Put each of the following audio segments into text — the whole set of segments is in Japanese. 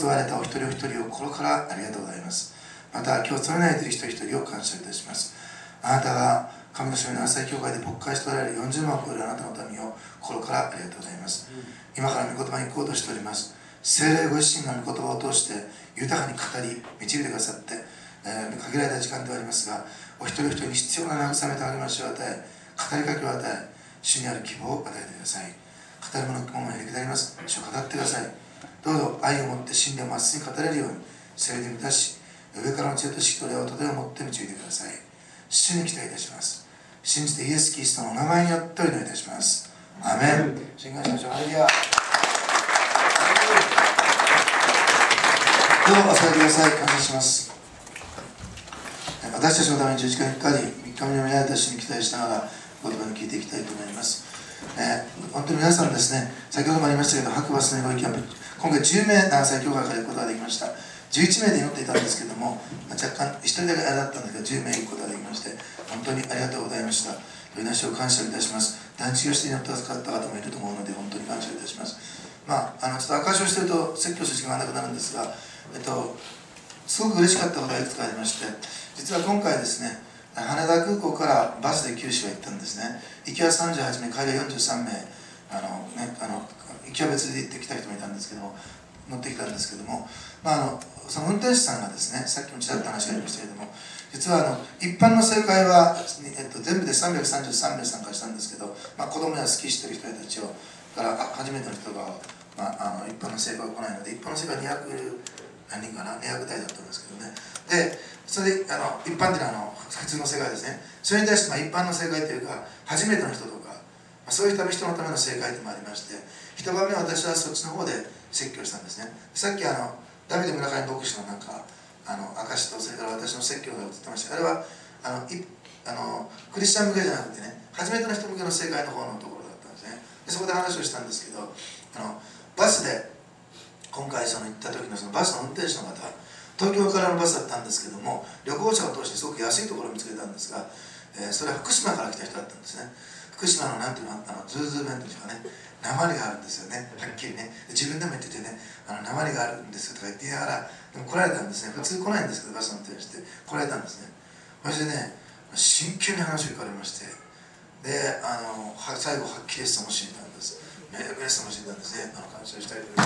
救われたお一人お一人を心からありがとうございます。また今日勤められている一人一人を感謝いたします。あなたが神の城の朝日教会で牧会しておられる40万を超えるあなたの民を心からありがとうございます。今から御言葉に行こうとしております。聖霊ご自身が御言葉を通して豊かに語り導いてくださって、限られた時間ではありますが、お一人お一人に必要な慰めと励ましを与え、語りかけを与え、主にある希望を与えてください。語る者のに下ります。主を語ってください。どうぞ愛を持って真理をまっすぐに語れるように聖霊で満たし、上からの知恵と指揮と霊をとても持って導いてください。主に期待いたします。信じてイエス・キリストのお名前によってお祈りいたします。アメン。信願しましょう。ハレルヤ。どうぞお座りください。感謝します。私たちのために十字架にかかり、3日目に見られた主に期待しながら言葉に聞いていきたいと思います。本当に皆さんですね、先ほどもありましたけど、白馬スネゴイキャンプ、今回10名南西教会から行くことができました。11名で祈っていたんですけども、若干1人だけあれだったんですけど、10名行くことができまして、本当にありがとうございました。祈りを感謝いたします。断食をして祈ってくださった方もいると思うので、本当に感謝いたします。ちょっと証しをしていると説教する時間がなくなるんですが、すごく嬉しかったことがいくつかありまして、実は今回ですね、羽田空港からバスで九州へ行ったんですね。行きは38名、帰りは43名、行きは別で行ってきた人もいたんですけども、乗ってきたんですけども、その運転手さんがですね、さっきもちらっと話がありましたけども、実は一般の正解は、全部で333名参加したんですけど、子供やスキーしてる人たちをから初めての人が、一般の正解が来ないので、一般の正解は200何人かな、200台だったんですけどね。でそれで一般的な普通の正解ですね。それに対して一般の正解というか、初めての人とか、そういう人のための正解でもありまして、一晩目は私はそっちの方で説教したんですね。さっきダビデ村上牧師の証と、それから私の説教が映ってました。あれはクリスチャン向けじゃなくてね、初めての人向けの正解の方のところだったんですね。でそこで話をしたんですけど、バスで今回行った時のそのバスの運転手の方、東京からのバスだったんですけども、旅行者を通してすごく安いところを見つけたんですが、それは福島から来た人だったんですね。福島のなんていうの、ズーズー弁というかね、訛りがあるんですよね、はっきりね。自分でも言っててね、訛りがあるんですとか言って言いながら、でも来られたんですね。普通来ないんですけど、バスの運転手って来られたんですね。そしてね、真剣に話を聞かれまして、で、最後はっきりしたもしれたんです。メレスもしれたんですね。感謝したいと思います。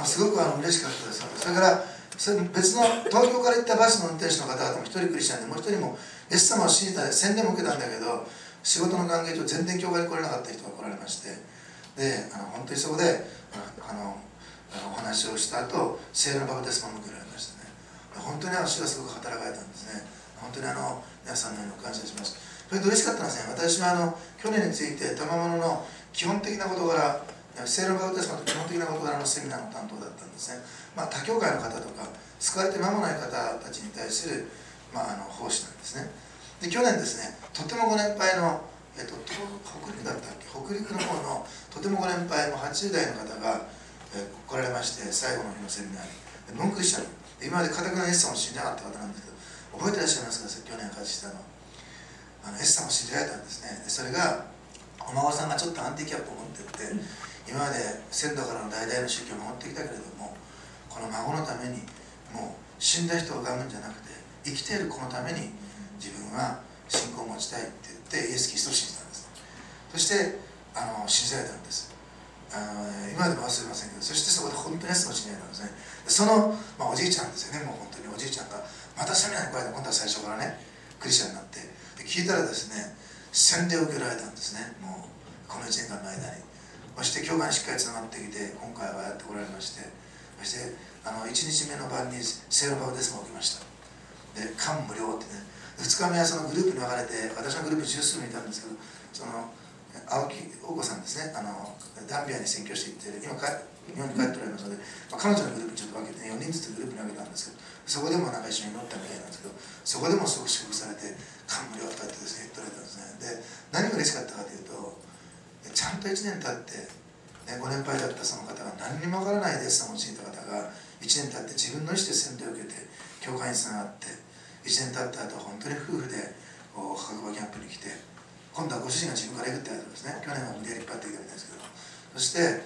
すごく嬉しかったです。それから別の東京から行ったバスの運転手の方々も一人クリスチャンで、もう一人もイエス様を信じた宣伝も受けたんだけど、仕事の関係上全然教会に来れなかった人が来られまして、で本当にそこでお話をした後、聖霊のバプテスマも受けられましたね。本当に主がすごく働かれたんですね。本当に皆さんのように感謝します。それで嬉しかったのはですね、私は去年について賜物の基本的な事柄、聖霊のバプテスマと基本的な事柄のセミナーの担当だったんですね。他教会の方とか救われて間もない方たちに対する、奉仕なんですね。で去年ですね、とてもご年配の、北陸だったっけ、北陸の方のとてもご年配の80代の方が、来られまして、最後の日のセミナーにノンクリスチャン、今まで固くなイエス様を信じなかった方なんですけど、覚えてらっしゃいますか？去年開始したのイエス様を信じられたんですね。でそれがお孫さんがちょっとアンティキャップを持っていって、今まで先祖からの代々の宗教を守ってきたけれども、この孫のためにもう死んだ人を拝むんじゃなくて、生きている子のために自分は信仰を持ちたいって言ってイエス・キリストを信じたんです。そして信じられたんです。今でも忘れませんけど、そしてそこで本当にイエス様を信じられたんですね。その、おじいちゃんですよね。もう本当におじいちゃんがまたセミナーに来られた。今度は最初からねクリスチャンになって、で聞いたらですね、洗礼を受けられたんですね。もうこの1年間の間に。そして教会にしっかりつながってきて、今回はやってこられまして、そして1日目の晩に聖霊のバプテスマを受けました。で感無量ってね、2日目はそのグループに分かれて、私のグループ十数名いたんですけど、青木王子さんですね、ダンビアに宣教していって、今日本に帰っておられますので、彼女のグループにちょっと分けて、4人ずつグループに分けたんですけど、そこでも一緒に祈ったみたいなんですけど、そこでもすごく祝福されて、感無量とかってですね、言っておられたんですね。で何が嬉しかったかというと、ちゃんと1年経って、ご年配だったその方が、何にも分からないでイエス様を信じた方が1年経って自分の意思で洗礼を受けて教会につながって、1年経った後本当に夫婦で白馬キャンプに来て、今度はご主人が自分から行くってやつですね。去年は無理やり引っ張ってきたみたいですけど、そして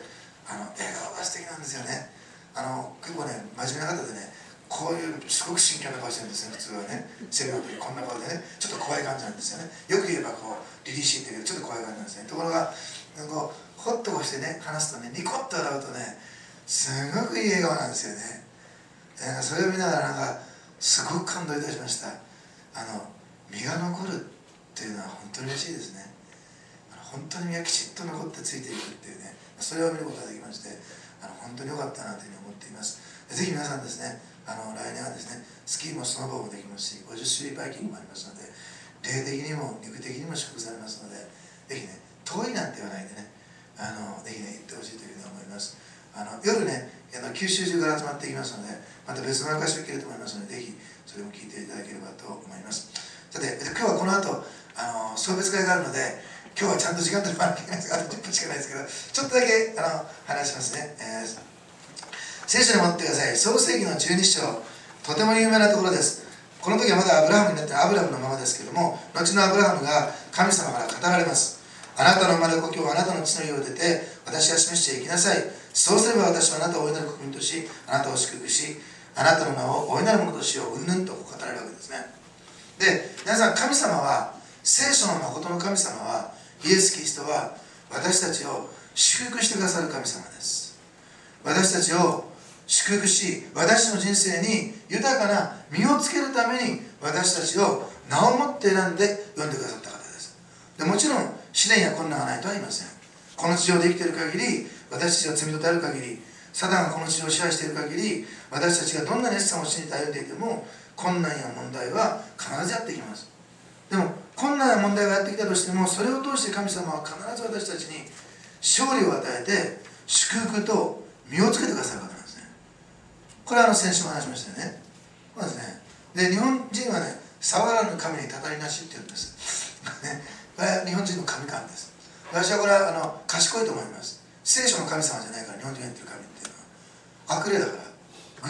笑顔が素敵なんですよね。結構ね真面目な方でね、こういうすごく真剣な顔してるんですね。普通はねセミナーの時こんな顔でね、ちょっと怖い感じなんですよね。よく言えばこう凛々しいっていうけどちょっと怖い感じなんですね。ところがこうほっとこうしてね話すとね、ニコッと笑うとねすごくいい笑顔なんですよね。それを見ながらすごく感動いたしました。身が残るっていうのは本当に嬉しいですね。本当に身がきちっと残ってついていくっていうね、それを見ることができまして、本当に良かったなというふうに思っています。ぜひ皆さんですね、来年はですね、スキーもスノボーもできますし、50種類バイキングもありますので、霊的にも肉的にも祝福されますので、ぜひね、遠いなんて言わないでね、ぜひね、行ってほしいというふうに思います。夜ね、九州中から集まっていきますので、また別の証を聞けると思いますので、ぜひそれも聞いていただければと思います。さて、今日はこの後、送別会があるので、今日はちゃんと時間取りまなきゃいけないですが、あと10分しかないですけど、ちょっとだけ話しますね。聖書に持ってください。創世記の12章、とても有名なところです。この時はまだアブラハムになってアブラムのままですけども、後のアブラハムが神様から語られます。あなたの生まれ故郷はあなたの地の家を出て、私が示していきなさい。そうすれば私はあなたを大いなる国民とし、あなたを祝福し、あなたの名を大いなるものとしよう。うんぬんと語られるわけですね。で、皆さん、神様は、聖書の誠の神様は、イエス・キリストは私たちを祝福してくださる神様です。私たちを祝福し、私の人生に豊かな実をつけるために私たちを名をもって選んで呼んでくださった方です。でもちろん試練や困難がないとは言いません。この地上で生きている限り、私たちが罪人である限り、サタンがこの地上を支配している限り、私たちがどんな熱さを信じて歩んでいても困難や問題は必ずやってきます。でも困難や問題がやってきたとしても、それを通して神様は必ず私たちに勝利を与えて祝福と実をつけてくださる方なんですね。これは先週も話しましたよね。そうですね。で、日本人はね、触らぬ神にたたりなしって言うんですね。これは日本人の神々です。私はこれは賢いと思います。聖書の神様じゃないから、日本人が言ってる神っていうのは悪霊だから、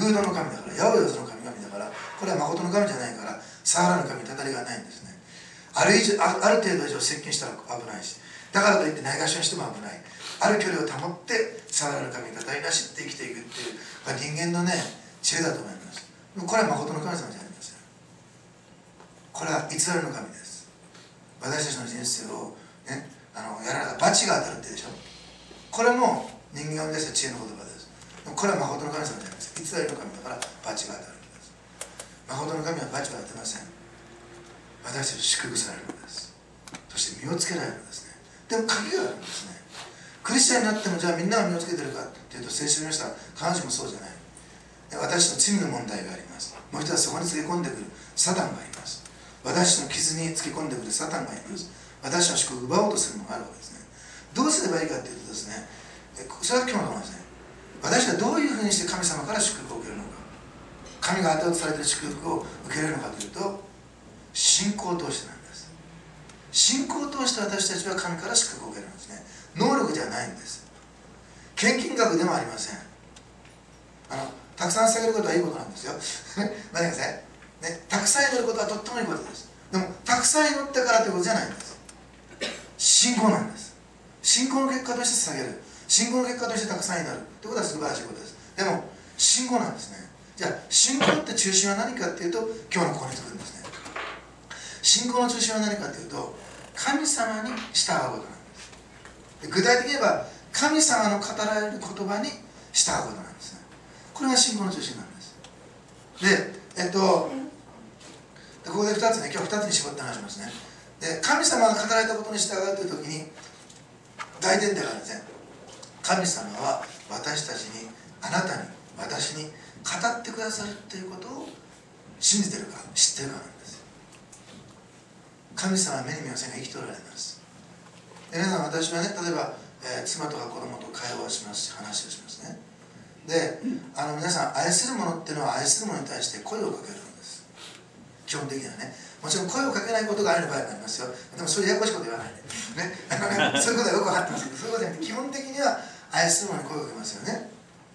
偶像の神だから、ヤホウの神々だから、これは誠の神じゃないから、触らぬ神にたたりがないんですね。ある程度以上接近したら危ないし、だからといってないがしろにしても危ない。ある距離を保って触らぬ神にたたりなしって生きていくっていう、人間のね知恵だと思います。これは誠の神様じゃありません。これは偽りの神です。私たちの人生をね、やらなかった罰が当たるってでしょ。これも人間を生み出した知恵の言葉です。でもこれは誠の神様じゃありません。偽りの神だから罰が当たるんです。誠の神は罰は当てません。私たち祝福されるのです。そして実をつけられるのですね。でも鍵があるんですね。クリスチャンになってもじゃあみんなが実をつけてるかっていうと、先週見ました彼女もそうじゃない。私の罪の問題があります。もう一つはそこにつけ込んでくるサタンがいます。私の傷につけ込んでくるサタンがいます。私の祝福を奪おうとするのがあるわけですね。どうすればいいかっていうとですね、それは今日の話ですね。私がどういうふうにして神様から祝福を受けるのか、神が与えようとされている祝福を受けられるのかというと、信仰を通してなんです。信仰を通して私たちは神から祝福を受けるんですね。能力じゃないんです。献金額でもありません。たくさん捧げることはいいことなんですよ。待ってください、ね、たくさん祈ることはとってもいいことです。でもたくさん祈ったからということじゃないんです。信仰なんです。信仰の結果として捧げる、信仰の結果としてたくさん祈るということは素晴らしいことです。でも信仰なんですね。じゃあ信仰って中心は何かっていうと、今日のここに作るんですね。信仰の中心は何かというと、神様に従うことなんです。で、具体的に言えば神様の語られる言葉に従うことなんですね。これが信仰の中心なんです。で、ここで2つね、今日2つに絞って話しますね。で、神様が語られたことに従うという時に大前提があるんですね。神様は私たちに、あなたに、私に語ってくださるということを信じてるか知ってるかなんです。神様は目に見ませんが生きておられます。で、皆さん、私はね、例えば、妻とか子供と会話をしますし、話をしますね。で、皆さん、愛する者っていうのは愛する者に対して声をかけるのです。基本的にはね。もちろん声をかけないことがある場合もありますよ。でもそれややこしいこと言わないで、ね、そういうことはよく分かってますけど、そういうことじゃなくて基本的には愛する者に声をかけますよね。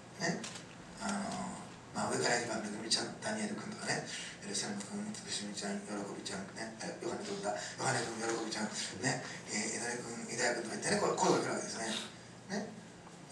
上から2番めぐみちゃん、ダニエル君とかね、エルセム君、つくしみちゃん、喜びちゃん、ね、ヨハネ君だ、ヨハネ君、喜びちゃん、ね、井上君、井田君とか言ってね、声をかけるわけですね。ね、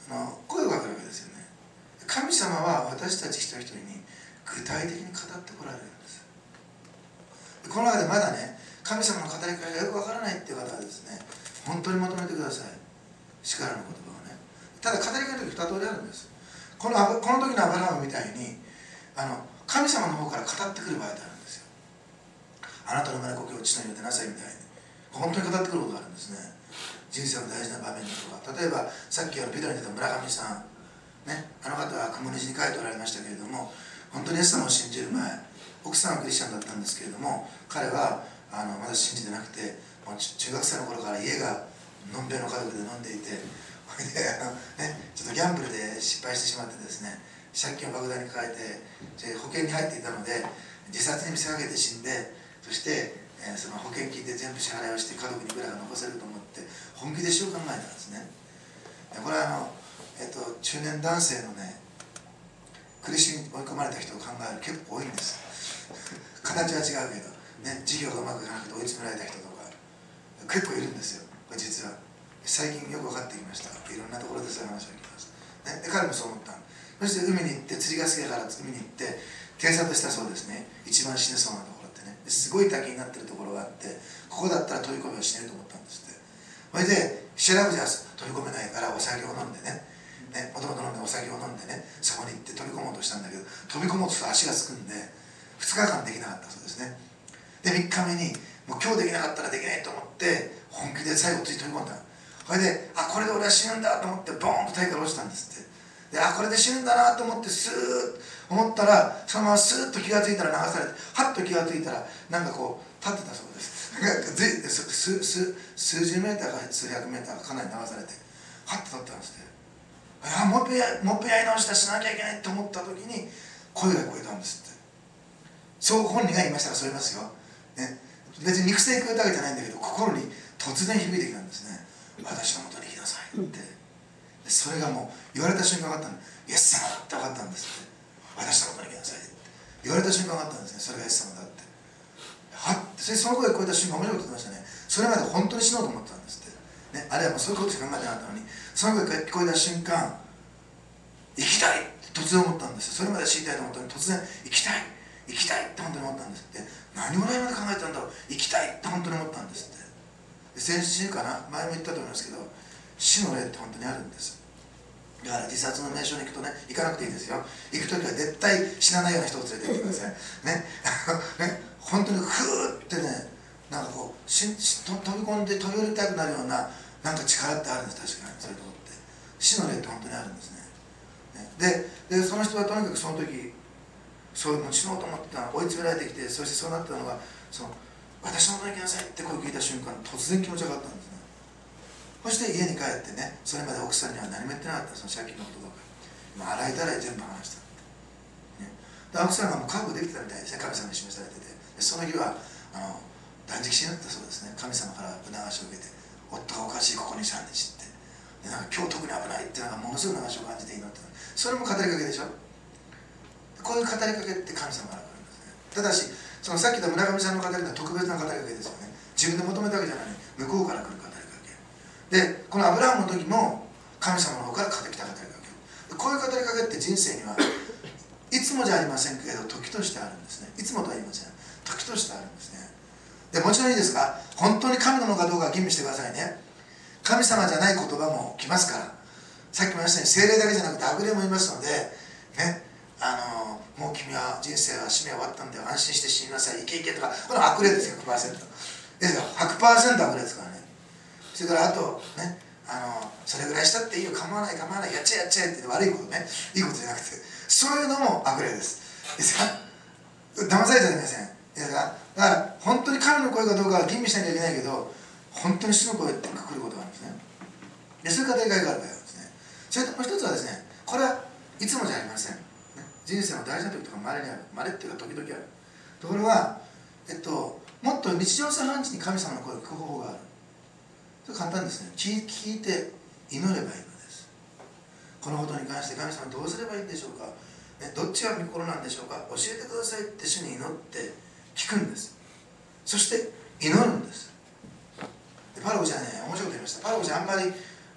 声をかけるわけですよね。神様は私たち一人一人に具体的に語ってこられるんです。この中でまだね、神様の語りかけがよくわからないっていう方はですね、本当に求めてください。力の言葉をね。ただ語りかけの時2通りあるんです。この時のアブラハムみたいに神様の方から語ってくる場合ってあるんですよ。あなたの生まれ故郷を父の家でなさいみたいに本当に語ってくることがあるんですね。人生の大事な場面とか、例えばさっきビデオに出た村上さんね、あの方は雲西に帰っておられましたけれども、本当にイエス様を信じる前、奥さんはクリスチャンだったんですけれども、彼はまだ信じてなくて、もう中学生の頃から家がのんべいの家族で飲んでいて、それでちょっとギャンブルで失敗してしまってですね、借金を莫大に抱えて保険に入っていたので自殺に見せかけて死んで、そして、その保険金で全部支払いをして家族にいくらか残せると思って本気で死を考えたんですね。これは中年男性のね、苦しみに追い込まれた人を考える結構多いんです形は違うけど、ね、事業がうまくいかなくて追い詰められた人とか結構いるんですよ。これ実は最近よく分かってきました。いろんなところでそういう話を聞きます、ね、で彼もそう思った。そして海に行って、釣りが好きだから海に行って偵察したそうですね。一番死ねそうなところってね、すごい滝になってるところがあって、ここだったら飛び込めば死ねると思ったんですって。それで調べじゃ飛び込めないからお酒を飲んでね、もともと飲んでお酒を飲んでね、そこに行って飛び込もうとしたんだけど、飛び込もうとすると足がすくんで2日間できなかったそうですね。で3日目にもう今日できなかったらできないと思って本気で最後つい飛び込んだ。それでこれで俺は死ぬんだと思ってボーンと体から落ちたんですって。でこれで死ぬんだなと思ってスーッと思ったら、そのままスーッと気が付いたら流されて、ハッと気が付いたらなんかこう立ってたそうです数十メーターか数百メーターかかなり流されてハッと立ったんですね。もっぺんやり直したら死ななきゃいけないと思った時に声が聞こえたんですって。そう本人が言いましたらそう言いますよ、ね、別に肉声聞こえたわけじゃないんだけど、心に突然響いてきたんですね。私のもとに来なさいって。でそれがもう言われた瞬間があったの。イエス様だって分かったんですって。私のもとに来なさいって言われた瞬間があったんですね。それがイエス様だって。その声が聞こえた瞬間面白いこと言ってましたね。それまで本当に死のうと思ってたんですって、ね、あるいはもうそういうことしか考えてなかったのに、その声が聞こえた瞬間、生きたいって突然思ったんですよ。それまで死にたいと思ったのに突然生きたいって本当に思ったんですって。何を悩まで考えたんだろう、生きたいって本当に思ったんですって。先週かな、前も言ったと思いますけど、死の霊って本当にあるんです。だから自殺の名称に行くとね、行かなくていいですよ。行く時は絶対死なないような人を連れて行ってくださいね。本当にふーってね、なんかこう飛び込んで飛び降りたくなるようななんか力ってあるんです。確かにそういうとこって死の霊って本当にあるんですね。でその人はとにかくその時そういうの死のうと思ってたの、追い詰められてきて、そしてそうなったのが私のもとに来なさいって声を聞いた瞬間、突然気持ちよかったんですね。そして家に帰ってね、それまで奥さんには何も言ってなかった、その借金のこととか、洗いたらい全部話した、ね、で奥さんがもう覚悟できてたみたいですね。神様に示されてて、でその日は断食しなかったそうですね。神様から促しを受けて、夫がおかしいここに3日ってで、なんか今日特に危ないっていうのがものすごい促しを感じて祈ってた。それも語りかけでしょ。こういう語りかけって神様から来るんですね。ただしそのさっき言った村上さんの語りは特別な語りかけですよね。自分で求めたわけじゃない、向こうから来る語りかけで、このアブラハムの時も神様の方からかけてきた語りかけ。こういう語りかけって人生にはいつもじゃありませんけれど時としてあるんですね。いつもとは言いません、時としてあるんですね。でもちろんいいですか、本当に神のものかどうかは吟味してくださいね。神様じゃない言葉も来ますから。さっきも言いましたように、精霊だけじゃなくて悪霊もいますのでね、もう君は人生は使命終わったんだよ、安心して死になさい、いけいけとか、これは悪霊ですよ。 100%悪霊ですからね。それからあとね、それぐらいしたっていいよ、構わない構わない、やっちゃえやっちゃえって悪いことね、いいことじゃなくて、そういうのも悪霊です。ですから騙されちゃいけません。ですからだから本当に神の声かどうかは吟味しなきゃいけないけど、本当に主の声って来ることがあるんですね。でそういう語りかけがある場合はですね、それともう一つはですね、これはいつもじゃありません、ね、人生の大事な時とか稀にある、稀っていうか時々ある。ところがもっと日常茶飯事に神様の声を聞く方法がある。それ簡単ですね。聞いて祈ればいいのです。このことに関して神様どうすればいいんでしょうか、ね、どっちが御心なんでしょうか、教えてくださいって主に祈って聞くんです。そして祈るんです。でパラオじゃね、面白いこと言いました。パラオじゃあんまり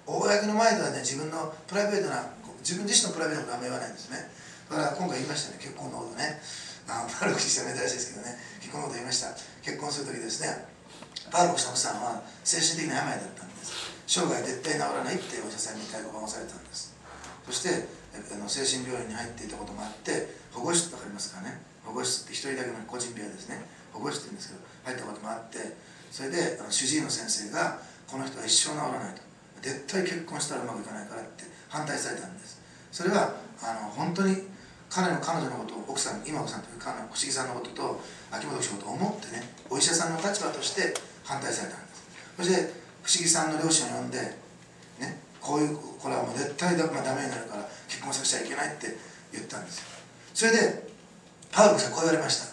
公の前ではね、自分のプライベートな、自分自身のプライベートなことはあんまり言わないんですね。だから今回言いましたね、結婚のことね。パウロ牧師は珍しいですけどね、結婚のこと言いました。結婚する時ですね、パウロ牧師の奥さんは精神的な病だったんです。生涯絶対治らないってお医者さんに介護をされたんです。そして精神病院に入っていたこともあって、保護室って分かりますかね。保護室って一人だけの個人部屋ですね。保護室って言うんですけど、入ったこともあって、それで主治医の先生が、この人は一生治らないと、絶対結婚したらうまくいかないからって反対されたんです。それは本当に彼女のことを、奥さん、今奥さんという不思議さんのことと秋元氏のことを思ってね、お医者さんの立場として反対されたんです。そして不思議さんの両親を呼んで、ね、これはもう絶対ダメになるから結婚させちゃいけないって言ったんですよ。それでパウロさんこう言われました。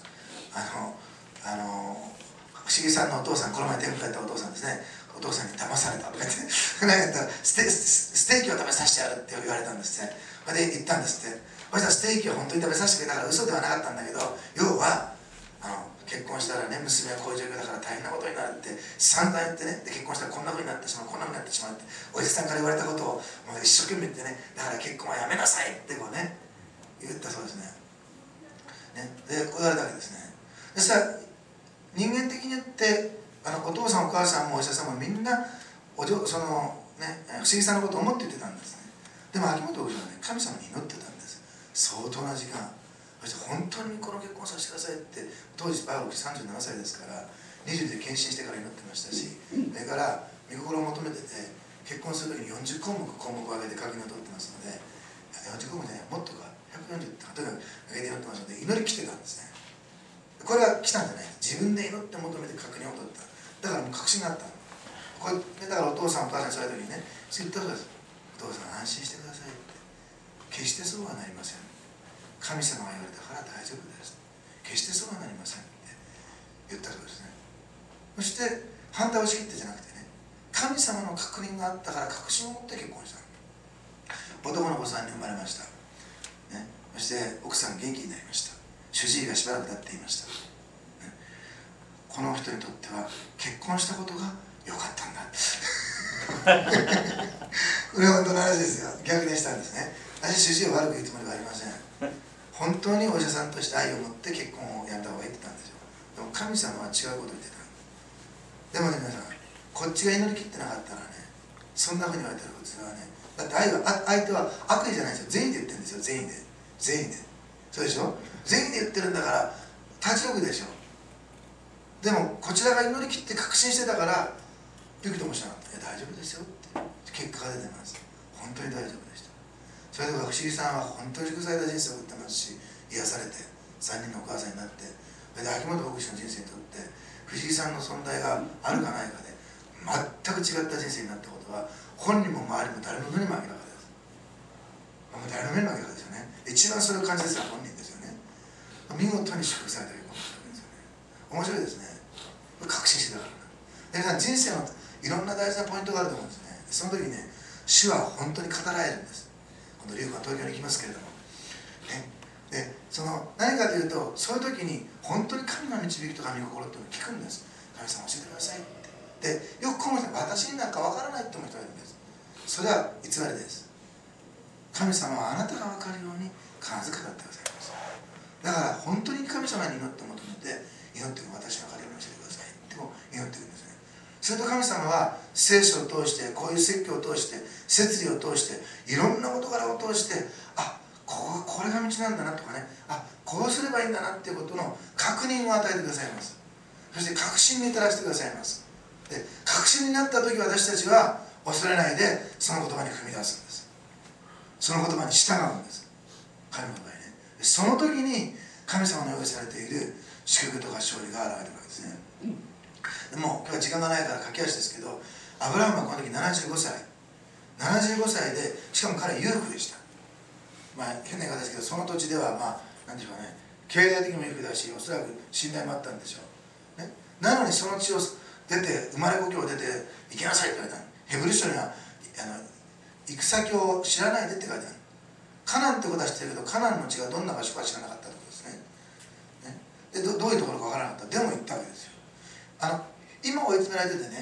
不思議さんのお父さん、この前天国帰ったお父さんですね、お父さんに騙されたとか言ってステーキを食べさせてやるって言われたんですね。それで言ったんですって。そしたらステーキを本当に食べさせてくれたから嘘ではなかったんだけど、要は結婚したらね、娘はこういう状況だから大変なことになるって散々言ってね、で結婚したらこんなふうになってしまう、こんなふうになってしまうってお医者さんから言われたことをもう一生懸命言ってね、だから結婚はやめなさいってこうね言ったそうですね。でこう言われたわけですね。そしたら人間的に言ってお父さんお母さんもお医者さんもみんな不思議さんのことを思って言ってたんですね。でも秋元牧師はね、神様に祈ってたんです。相当な時間。そして本当にこの結婚させてくださいって、当時パウロ牧師37歳ですから20で献身してから祈ってましたし、それから御心を求めてて、結婚する時に40項目を挙げて確認を取ってますので、40項目じゃない、もっとか140ってとにかく挙げて祈ってますので、祈りきてたんですね。これは来たんじゃない、自分で祈って求めて確認を取った。だからもう確信があった。これだからお父さんお母さんにそういう時にね、そう言ったそうです。お父さん安心してくださいって、決してそうはなりません、神様が言われたから大丈夫です、決してそうはなりませんって言ったそうですね。そして反対をしきってじゃなくてね、神様の確認があったから確信を持って結婚した。男の子さんに生まれました、ね、そして奥さん元気になりました。主治医がしばらく経っていました、ね、この人にとっては結婚したことが良かったんだこれは本当の話ですよ。逆にしたんですね。私主治医を悪く言うつもりはありません。本当にお医者さんとして愛を持って結婚をやった方がいいって言ったんですよ。でも神様は違うことを言ってた。でもね、皆さんこっちが祈りきってなかったらね、そんなふうに言われたらそれはね、だって相手は悪意じゃないですよ。善意で言ってるんですよ。善意でそうでしょ。善意で言ってるんだから立ち退くでしょ。でもこちらが祈りきって確信してたからびくともしなかった。大丈夫ですよって結果が出てます。本当に大丈夫でした。それとか不思議さんは本当に祝福された人生を送ってますし、癒されて3人のお母さんになって、それで秋元牧師の人生にとって不思議さんの存在があるかないかで全く違った人生になったことは、本人も周りも誰の目にも明らかです。もう誰の目にも明らかですよね。一番それを感じたのは本人ですよね。見事に祝福された結婚したわけですよね。面白いですね。確信してたからな。皆さん人生のいろんな大事なポイントがあると思うんですね。その時にね、主は本当に語られるんです。今度龍が東京に行きますけれども、ね、で何かというと、そういう時に本当に神の導きと神心っていうのを聞くんです。神様教えてくださいって。でよくこの人私になんか分からないって思う人がいるんです。それは偽りです。神様はあなたが分かるように必ず語ってくださいます。だから本当に神様に祈って求めて、祈っても私の彼を教えてくださいっても祈ってるんですね。すると神様は聖書を通して、こういう説教を通して、摂理を通して、いろんな事柄を通して、これが道なんだなとかね、こうすればいいんだなっていうことの確認を与えてくださいます。そして確信に至らせてくださいます。で確信になった時、私たちは恐れないでその言葉に踏み出すんです。その言葉に従うんです。神の言葉にね。その時に神様の用意されている祝福とか勝利が現れるわけですね。でも今日は時間がないから駆け足ですけど、アブラハムはこの時75歳で、しかも彼は裕福でした。変な言い方ですけど、その土地では何でしょうね、経済的にも裕福だし、おそらく信頼もあったんでしょう、ね、なのにその地を出て、生まれ故郷を出て行きなさいって言われたの。ヘブル書には行く先を知らないでって書いてある。カナンってことは知ってるけど、カナンの地がどんな場所か知らなかったってことですね。でどういうところか分からなかった。でも行ったわけですよ。今追い詰められててね、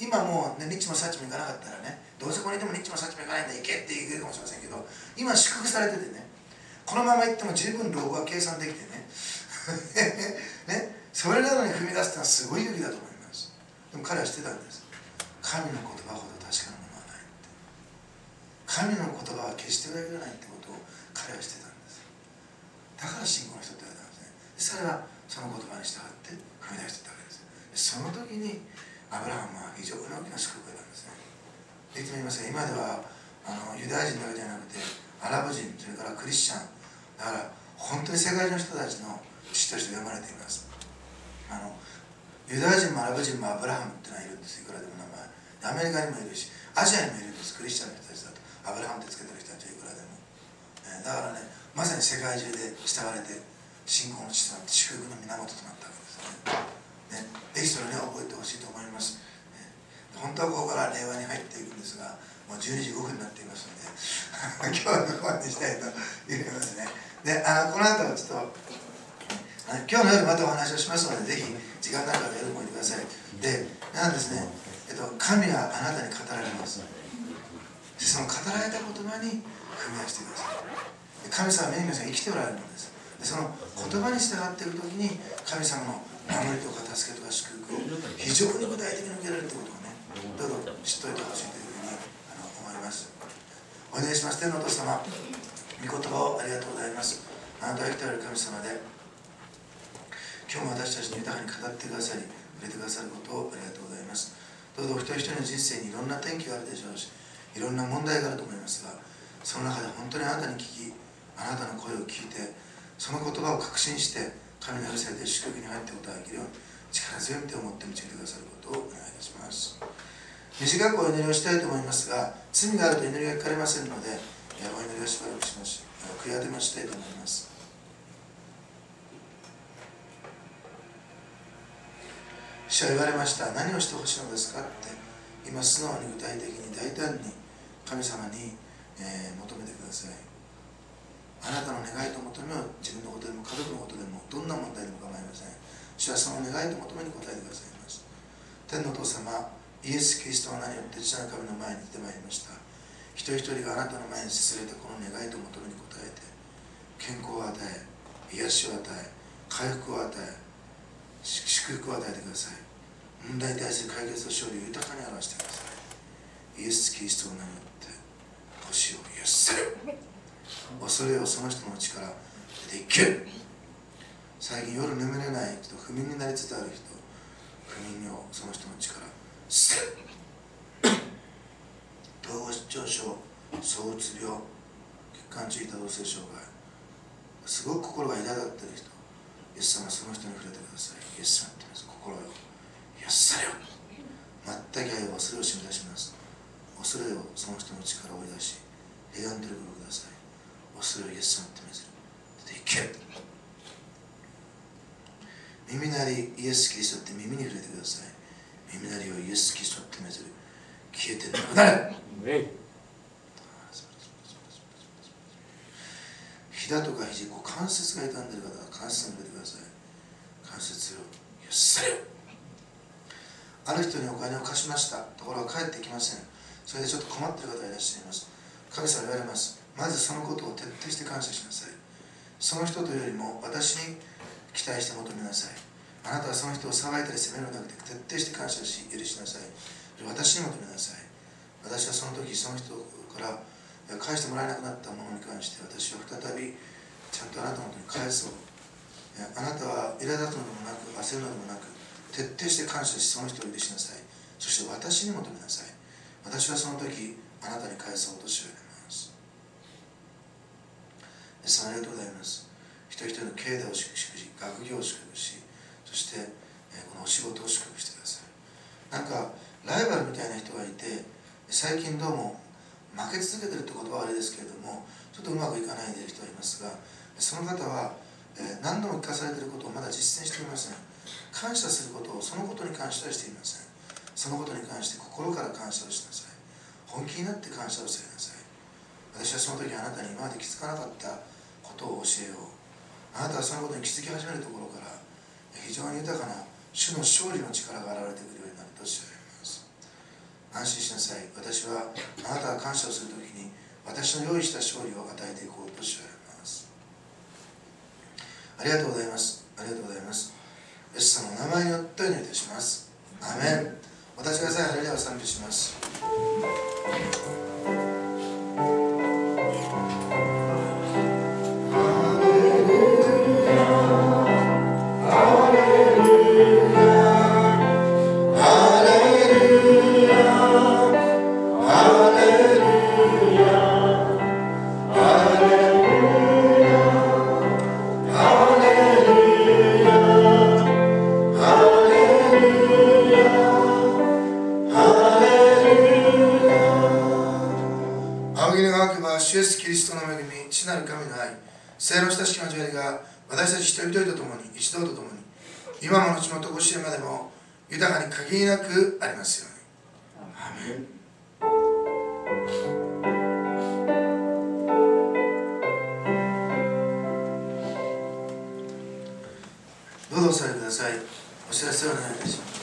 今もう、ね、ニッチもサッチも行かなかったらね、どうせここにいてもニッチもサッチも行かないんだ、行けって言えるかもしれませんけど、今祝福されててね、このまま行っても十分老後は計算できてねね、それなのに踏み出すのはすごい勇気だと思います。でも彼は知ってたんです。神の言葉ほど確かなものはないって。神の言葉は決して裏切らないってことを彼は知ってたんです。だから信仰の人って言われたんですね。それはその言葉に従って踏み出していったわけです。その時にアブラハムは非常に大きな祝福を得たんですね。言ってみますが、今ではユダヤ人だけじゃなくてアラブ人、それからクリスチャンだから本当に世界中の人たちの父として読まれています。ユダヤ人もアラブ人もアブラハムってのはいるんです。いくらでも名前。アメリカにもいるし、アジアにもいるんです。クリスチャンの人たちだとアブラハムってつけてる人たちはいくらでも、だからね、まさに世界中で慕われて信仰の父となって祝福の源となったわけですね。ぜひそれね、覚えてほしいと思います。本当はここから令和に入っていくんですが、もう12時5分になっていますので今日はここまでにしたいと思いますね。で、この後はちょっと今日の夜またお話をしますので、ぜひ時間がある方は夜もいてください。で、なんですね、神はあなたに語られます。で、その語られた言葉に踏み出してください。神様は皆さん生きておられるのです。で、その言葉に従っている時に神様の守りとか助けとか祝福を非常に具体的に受けられるということをね、どうぞ知っておいてほしいというふうに思います。お願いします。天のお父様、御言葉をありがとうございます。あなたが生きておられる神様で、今日も私たちに豊かに語ってくださり、触れてくださることをありがとうございます。どうぞお一人一人の人生にいろんな転機があるでしょうし、いろんな問題があると思いますが、その中で本当にあなたに聞き、あなたの声を聞いて、その言葉を確信して、神の許されて祝福に入っていくことができるように、力強い手を持って導いてくださることをお願いいたします。短くお祈りをしたいと思いますが、罪があると祈りが聞かれませんので、お祈りをしばらくします。悔やみましたいと思います。主は言われました。何をしてほしいのですかって、今素直に具体的に大胆に神様に、求めてください。あなたの願いと求めを自分のことでも家族のことでもどんな問題でも構いません。主はその願いと求めに応えてくださいます。天のお父様、イエス・キリストの名によって父なる神の前に出てまいりました。一人一人があなたの前に接されたこの願いと求めに応えて、健康を与え、癒しを与え、回復を与え、祝福を与えてください。問題に対する解決と勝利を豊かに表してください。イエス・キリストの名によって腰を許せる。恐れをその人の力出ていけ。最近夜眠れない人、不眠になりつつある人、不眠をその人の力せる。統合失調症、躁うつ病、血管中多動性障害、すごく心が苛立っている人、イエス様その人に触れてください。イエス様って言います。心よ癒されよ。全く愛を恐れを締め出します。恐れをその人の力を追い出し、平安と力をください。恐れをイエス様って命ずる。出ていけ。耳鳴りイエス・キリストって耳に触れてください。耳鳴りをイエス・キリストって命ずる。消えてなくなれ。膝とか肘、関節が痛んでいる方は関節に触れてください。関節を癒されよ。ある人にお金を貸しました。ところが返ってきません。それでちょっと困っている方がいらっしゃいます。神様言われます。まずそのことを徹底して感謝しなさい。その人というよりも私に期待して求めなさい。あなたはその人を裁いたり責めるのではなくて、徹底して感謝し、許しなさい。私に求めなさい。私はその時、その人から返してもらえなくなったものに関して、私は再びちゃんとあなたのもとに返そう。あなたは苛立つのでもなく、焦るのでもなく、徹底して感謝し、その人を許しなさい。そして私に求めなさい。私はその時、あなたに返そうとしを入れます。イエス様ありがとうございます。一人一人の経済を祝福し、学業を祝福し、そして、このお仕事を祝福してください。なんか、ライバルみたいな人がいて、最近どうも負け続けてるって言葉はあれですけれども、ちょっとうまくいかないでいる人がいますが、その方は、何度も聞かされていることをまだ実践していません。感謝することをそのことに関してはしていません。そのことに関して心から感謝をしなさい。本気になって感謝をされなさい。私はその時あなたに今まで気づかなかったことを教えよう。あなたはそのことに気づき始めるところから非常に豊かな主の勝利の力が現れてくるようになるとおっしゃいます。 安心しなさい。私はあなたが感謝をするときに私の用意した勝利を与えていこうとします。ありがとうございます。ありがとうございます。イエス様の名前によってお祈りいたします。アーメン。私がさえハレルヤを賛美します。主イエスキリストの恵み、父なる神の愛、聖の親しき交わりが私たち一人一人と共に、一同と共に、今も後もとこしえまでも豊かに限りなくありますように。アーメン。どうぞお座りください。お知らせをお願いいたします。